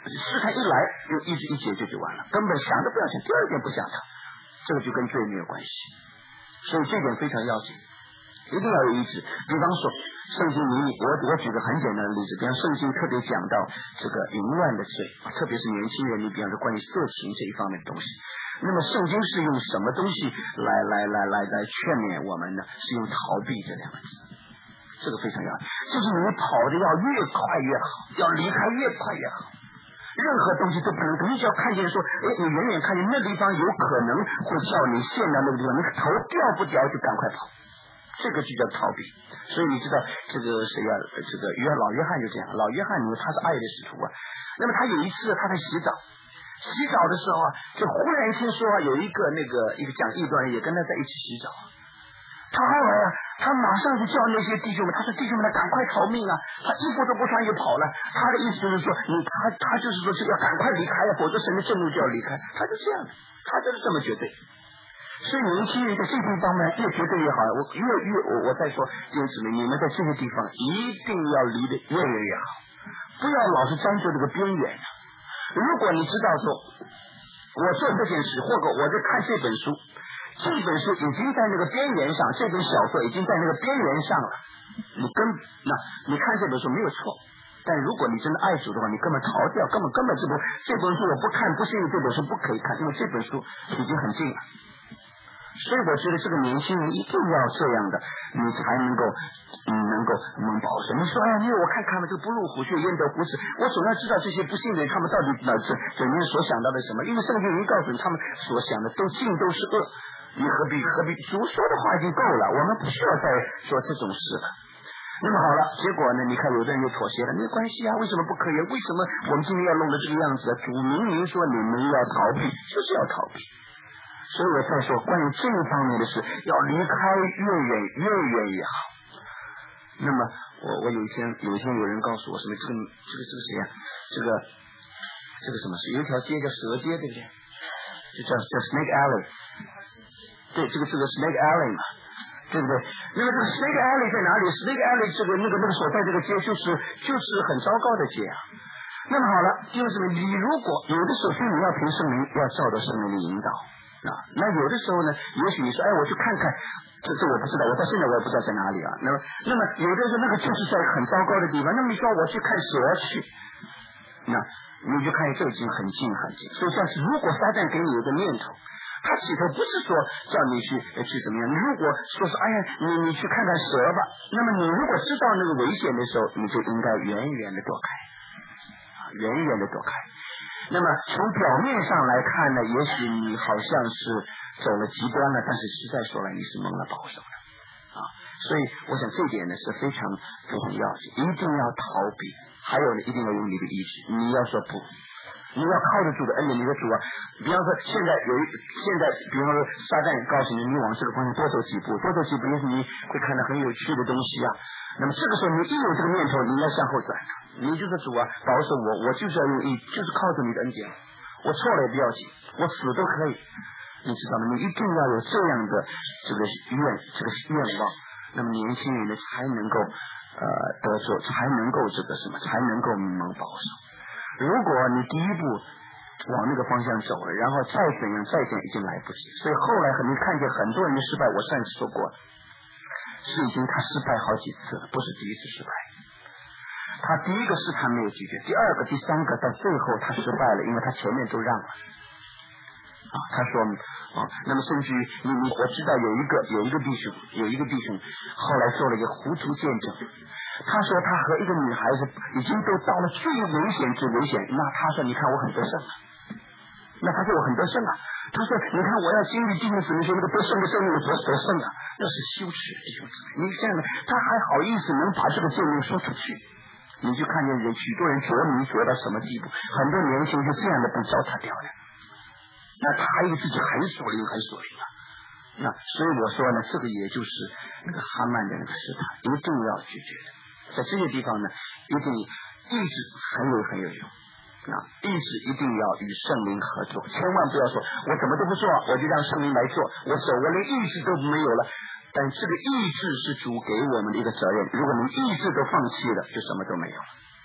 试探一来，用意志一解决就完了，根本想都不要想，第二点不想他，这个就跟罪没有关系。所以这点非常要紧，一定要有意志。比方说圣经里，我我举个很简单的例子，比方圣经特别讲到这个淫乱的罪，特别是年轻人，你比方说关于色情这一方面的东西，那么圣经是用什么东西来来来来来劝勉我们呢？是用逃避这两个字，这个非常要紧，就是你跑的要越快越好，要离开越快越好，任何东西都不能，你只要看见说，哎，你远远看见那地方有可能会叫你陷到那个地方，你头掉不掉就赶快跑，这个就叫逃避。所以你知道这个谁呀、啊？这个约老约翰就这样，老约翰你他是爱的使徒啊。那么他有一次他在洗澡，洗澡的时候啊，就忽然听说啊有一个那个一个讲异端也跟他在一起洗澡，他后来啊，他马上就叫那些弟兄们，他说弟兄们赶快逃命啊！他衣服都不穿就跑了。他的意思就是说，你他他就是说是要赶快离开啊，否则神的震怒就要离开。他就这样的，他就是这么绝对。所以年轻人在这些方面越绝对越好。我越越我我再说，弟兄姊妹，你们在这些地方一定要离得越远越好，不要老是沾着这个边缘。如果你知道说，我做这件事，或者我在看这本书。这本书已经在那个边缘上，这本小说已经在那个边缘上了。你跟那你看这本书没有错，但如果你真的爱主的话，你根本逃掉，根本根本这本这本书我不看，不是因为这本书不可以看，因为这本书已经很近了。所以我觉得这个年轻人一定要这样的，你才能够嗯能够能保守。你说哎呀，因为我看看了这个不入虎穴焉得虎子，我总要知道这些不信的人他们到底哪是怎样所想到的什么，因为圣经已经告诉你他们所想的都尽都是恶。你何必何必主说的话已经够了，我们不需要再说这种事了。那么好了，结果呢？你看有的人就妥协了，没关系啊，为什么不可以？为什么我们今天要弄得这个样子啊？主明明说你们要逃避，就是要逃避。所以我在说关于这一方面的事，要离开越远越远越好。那么我我有一天有一天有人告诉我什么这个这个这个谁呀、啊？这个这个什么是有一条街叫蛇街，对不对？就叫叫 Snake Alley。对，这个这个 Snake Alley 嘛，对不对？那么这个 Snake Alley 在哪里 ？Snake Alley 这个那个那个所在这个街就是就是很糟糕的街啊。那么好了，就是你如果有的时候你要凭圣灵，要照着圣灵的引导啊。那有的时候呢，也许你说，哎，我去看看，这这我不知道，我到现在我也不知道在哪里啊。那么那么有的时候那个就是在很糟糕的地方，那么你说我去看蛇去，那你就看这已经很近很近。所以像是如果撒旦给你一个念头。他起头不是说叫你去去怎么样，你如果说是哎呀你你去看看蛇吧，那么你如果知道那个危险的时候，你就应该远远的躲开，远远的躲开。那么从表面上来看呢，也许你好像是走了极端了，但是实在说来你是蒙了保守的啊。所以我想这点呢是非常非常要紧，一定要逃避。还有呢，一定要用你的意志，你要说不。你要靠得住的恩典，你的主啊！比方说，现在有一现在，比方说，撒旦告诉你，你往这个方向多走几步，多走几步，也许你会看到很有趣的东西啊。那么这个时候，你一有这个念头，你应该向后转的。你就是主啊，保守我，我就是要用意，就是靠着你的恩典，我错了也不要紧，我死都可以。你知道吗？你一定要有这样的这个愿，这个愿望，那么年轻人呢才能够呃得着，才能够这个什么，才能够蒙保守。如果你第一步往那个方向走了，然后再怎样再怎样已经来不及。所以后来你看见很多人的失败，我上次说过，是已经他失败好几次了，不是第一次失败。他第一个试探没有拒绝，第二个、第三个，到最后他失败了，因为他前面都让了。啊，他说啊，那么甚至于你你我知道有一个有一个弟兄有一个弟兄后来做了一个糊涂见证。他说他和一个女孩子已经都到了最危险最危险，那他说你看我很得胜啊，那他说我很得胜啊，他说你看我要经历弟兄姊妹说那个得胜的胜利我得胜啊，那是羞耻弟兄姊妹，你这样的他还好意思能把这个见证说出去，你就看见人许多人着迷着到什么地步，很多年轻人就这样的被糟蹋掉了，那他还以为自己很属灵很属灵啊。那所以我说呢，这个也就是那个哈曼的那个试探，一定要拒绝的。在这些地方呢，一定意志很有很有用啊！意志一定要与圣灵合作，千万不要说我怎么都不做，我就让圣灵来做，我手我连意志都没有了。但这个意志是主给我们的一个责任，如果你意志都放弃了，就什么都没有了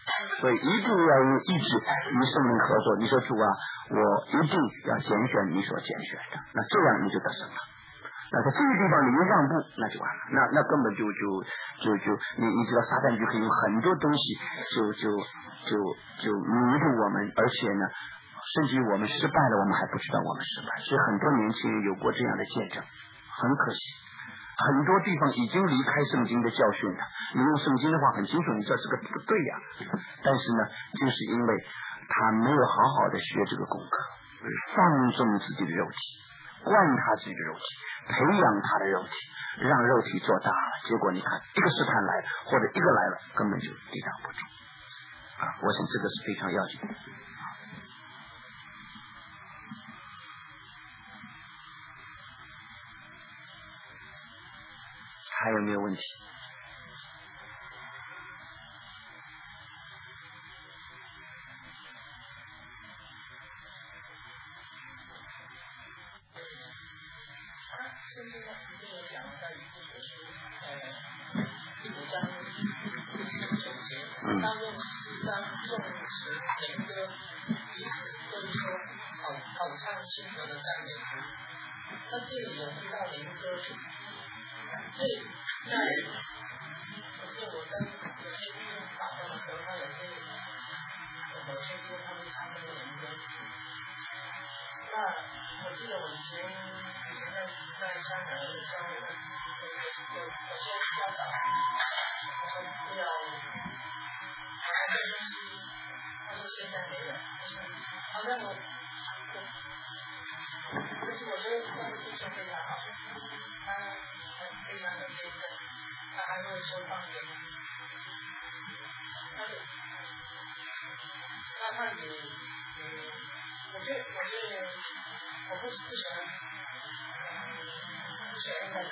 所以一定要用意志与圣灵合作。你说主啊，我一定要拣选你所拣选的，那这样你就得胜了。那在这个地方你一让步，那就完了，那那根本就就就就你你知道撒旦就可以用很多东西就就就就迷住我们，而且呢甚至于我们失败了我们还不知道我们失败。所以很多年轻人有过这样的见证，很可惜很多地方已经离开圣经的教训了，你用圣经的话很清楚，你知道这个不对呀、啊，但是呢就是因为他没有好好的学这个功课，放纵自己的肉体，惯他自己的肉体，培养他的肉体，让肉体做大了，结果你看一个试探来了或者一个来了根本就抵挡不住啊！我想这个是非常要紧的。还有没有问题？ 圣经上一定有讲到一部分是呃第五章九节，当用诗章颂词灵歌彼此对说，好好唱心和的赞美诗。那这里有提到灵歌，所以在我记得我跟有些弟兄打工的时候，他有些某些弟兄他会唱那个灵歌。那我记得我以前以前在在香港的教会，有有有些教导，他说不要，好像这东西，他说现在没有，好像我我，可是我觉得那个弟兄非常好，他他非常的认真，他还会说方言，他的，那他也也。我觉得，我觉得，我不是不喜欢，不喜欢那种。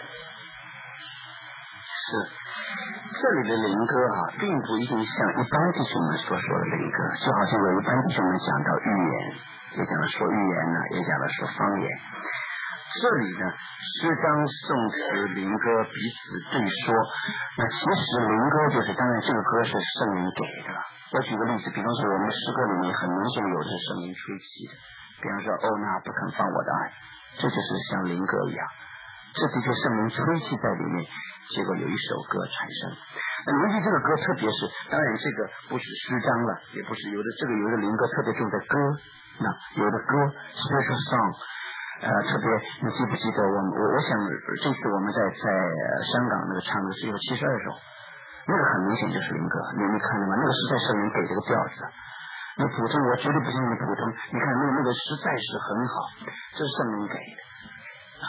是，这里的灵歌啊，并不一定像一般弟兄们所说的灵歌，就好像有一般弟兄们讲到预言，也讲了说预言呢，也讲了说方言。这里呢，诗章、颂词、灵歌彼此对说。那其实灵歌就是，当然这个歌是圣灵给的。我举个例子，比方说我们诗歌里面很明显有着圣灵吹气的，比方说哦，那不肯放我的爱，这就是像灵歌一样，这的确圣灵吹气在里面，结果有一首歌产生。那尤其这个歌，特别是当然这个不是诗章了，也不是有的这个有的灵歌特别重在歌，那有的歌 special song。呃，特别你记不记得我我我想这次我们在在香港那个唱的是有七十二首，那个很明显就是灵歌，你你看了吗？那个实在圣灵给这个调子，你普通我绝对不像你普通，你看那那个实在是很好，这是圣灵给的。啊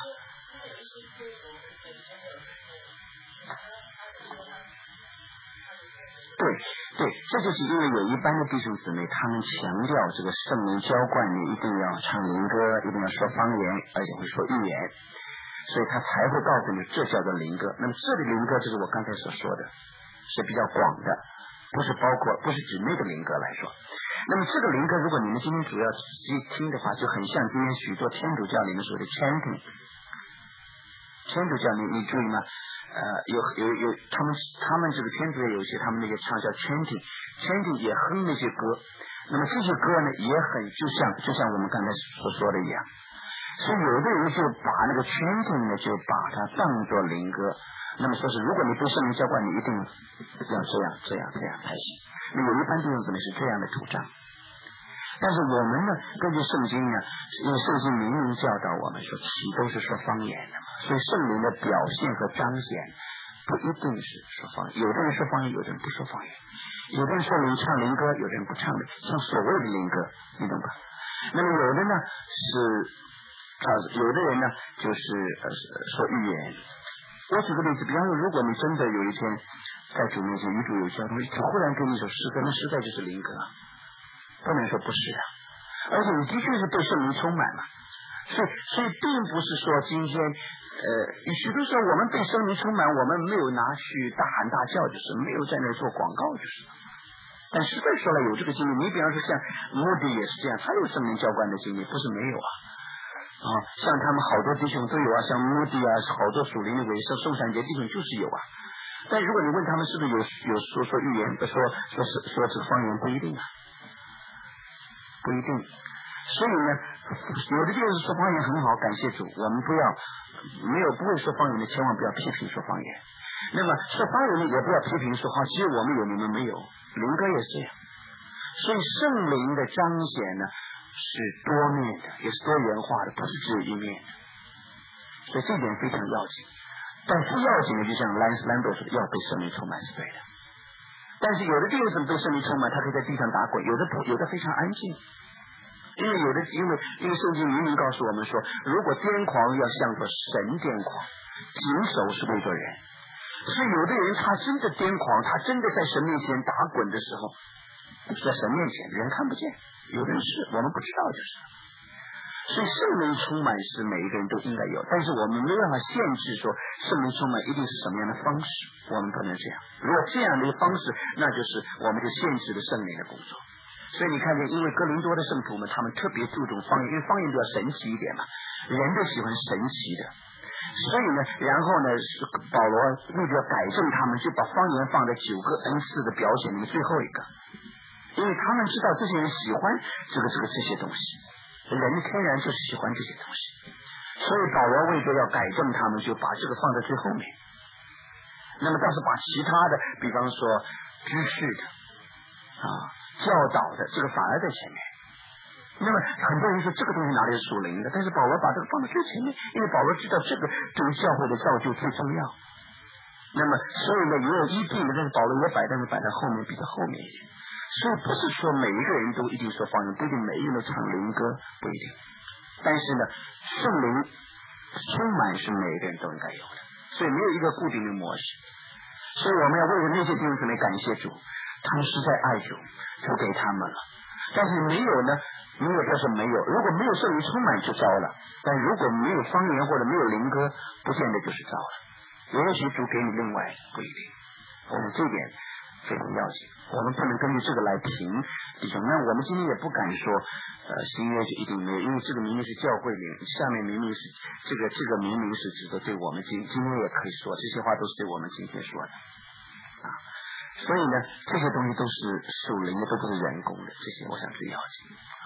对对，这就是因为有一般的弟兄姊妹，他们强调这个圣灵浇灌，你一定要唱灵歌，一定要说方言，而且会说预言，所以他才会告诉你这叫做灵歌。那么这里灵歌就是我刚才所说的，是比较广的，不是包括不是指那个灵歌来说。那么这个灵歌，如果你们今天主要仔细听的话，就很像今天许多天主教里面说的 chanting。天主教你你注意吗？呃，有有有，他们他们这个天主也有一些，他们那些唱叫 chanting，chanting 也哼那些歌。那么这些歌呢，也很就像就像我们刚才所说的一样。所以有的人就把那个 chanting 呢，就把它当作灵歌。那么说是，如果你对圣灵浇灌，你一定要这样这样这样才行。那有一般弟兄姊妹是这样的主张。但是我们呢，根据圣经呢，因为圣经明明教导我们说，其都是说方言的嘛，所以圣灵的表现和彰显不一定是说方言，有的人说方言，有的人不说方言，有的人说灵唱灵歌，有的人不唱的，像所谓的灵歌，你懂吧？那么有的呢是啊，有的人呢就是呃说预言。我举个例子，比方说，如果你真的有一天在主面前与主有交通，主忽然给你一首诗歌，那实在就是灵歌。不能说不是的，而且你的确是被圣灵充满了，所以所以并不是说今天呃许多时候我们被圣灵充满，我们没有拿去大喊大叫，就是没有在那做广告，就是但实在说来有这个经历。你比方说像穆迪也是这样，他有圣灵浇灌的经历，不是没有啊啊，像他们好多弟兄都有啊，像穆迪啊，好多属灵的伟圣宋三杰弟兄就是有啊。 但如果你问他们是不是有有说说预言，说说是说这个方言，不一定啊，不一定。所以呢，有的就是说方言很好，感谢主，我们不要没有不会说方言的，千万不要批评说方言。那么说方言的也不要批评说好，只有我们有你们没有，灵歌也是这样。所以圣灵的彰显呢是多面的，也是多元化的，不是只有一面的。所以这点非常要紧。但不要紧的，就像兰斯兰多说，要被圣灵充满是对的。但是有的弟兄姊妹被圣灵充满，他可以在地上打滚；有的不，有的非常安静。因为有的，因为因为圣经明明告诉我们说，如果癫狂要向着神癫狂，谨守是为着人。所以有的人他真的癫狂，他真的在神面前打滚的时候，在神面前人看不见，有的人是我们不知道就是。所以圣灵充满是每一个人都应该有，但是我们没办法限制说圣灵充满一定是什么样的方式，我们不能这样。如果这样的一个方式，那就是我们就限制了圣灵的工作。所以你看见，因为哥林多的圣徒们，他们特别注重方言，因为方言比较神奇一点嘛，人都喜欢神奇的。所以呢，然后呢，保罗为了改正他们，就把方言放在九个恩赐的表现里面最后一个，因为他们知道这些人喜欢这个这个这些东西。人天然就是喜欢这些东西，所以保罗为了要改正他们，就把这个放在最后面。那么倒是把其他的，比方说知识的啊、教导的，这个反而在前面。那么很多人说这个东西哪里是属灵的，但是保罗把这个放在最前面，因为保罗知道这个对于教会的造就最重要。那么所以呢，也有一定的，但是保罗也摆，但是摆在后面，比较后面一点。所以不是说每一个人都一定说方言，不一定每一个人都唱灵歌，不一定。但是呢，圣灵充满是每一个人都应该有的，所以没有一个固定的模式。所以我们要为了那些弟兄姊妹感谢主，他们实在爱主，主给他们了。但是没有呢，没有就是没有。如果没有圣灵充满就糟了，但如果没有方言或者没有灵歌，不见得就是糟了。也许主给你另外不一定。我们这点非常要紧，我们不能根据这个来评弟兄。那我们今天也不敢说，呃，新约就一定没有，因为这个明明是教会里，下面明明是这个这个明明是指的对我们今今天也可以说，这些话都是对我们今天说的啊。所以呢，这些东西都是属灵的，都不是人工的，这些我想最要紧啊。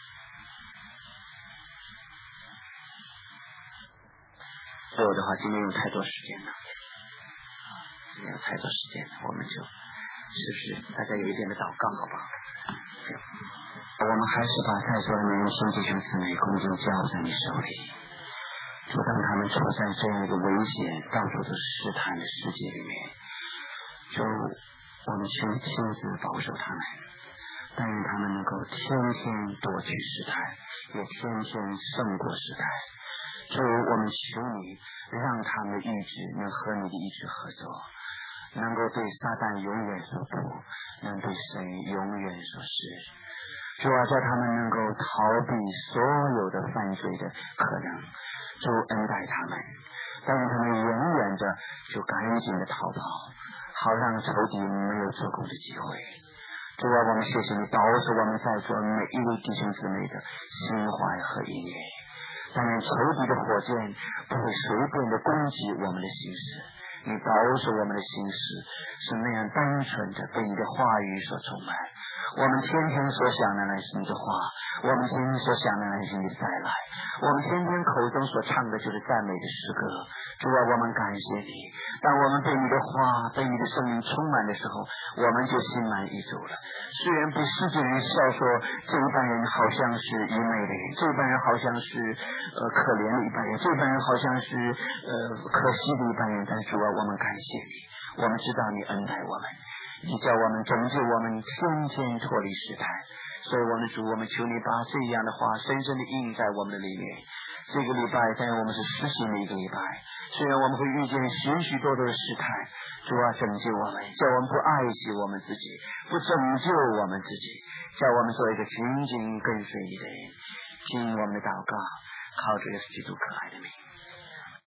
所以我的话，今天用太多时间了啊，今天有太多时间了，我们就是不是大家有一点的祷告好不好？我们还是把在座的年轻弟兄姊妹恭敬交在你手里，就当他们处在这样一个危险到处都是试探的世界里面，就我们去亲自保守他们，但愿他们能够天天夺取试探，也天天胜过试探。主，我们求你让他们的意志能和你的意志合作，能够对撒旦永远所不，能对神永远所施。主啊，叫他们能够逃避所有的犯罪的可能，主恩待他们，但愿他们永远的就赶紧的逃跑，好让仇敌没有做工的机会。主啊，我们谢谢你保守我们在座每一位弟兄姊妹的心怀和意念，但愿仇敌的火箭不会随便的攻击我们的心思，你保守我们的心思是那样单纯的被你的话语所充满。我们天天所想的乃是你的话，我们天天所想的乃是你的再来，我们天天口中所唱的就是赞美的诗歌。主啊，我们感谢你，当我们被你的话被你的圣灵充满的时候，我们就心满意足了。虽然被世界人笑说这一般人好像是愚昧的人，这一般人好像是呃可怜的一般人，这一般人好像是呃可惜的一般人，但主啊，我们感谢你，我们知道你恩待我们，你叫我们拯救我们天天脱离试探。所以我们主，我们求你把这样的话深深的印在我们的里面。这个礼拜但我们是实行的一个礼拜，虽然我们会遇见许许多多的试探，主啊，拯救我们，叫我们不爱惜我们自己，不拯救我们自己，叫我们做一个紧紧跟随你的人。听我们的祷告，靠着耶稣基督可爱的名。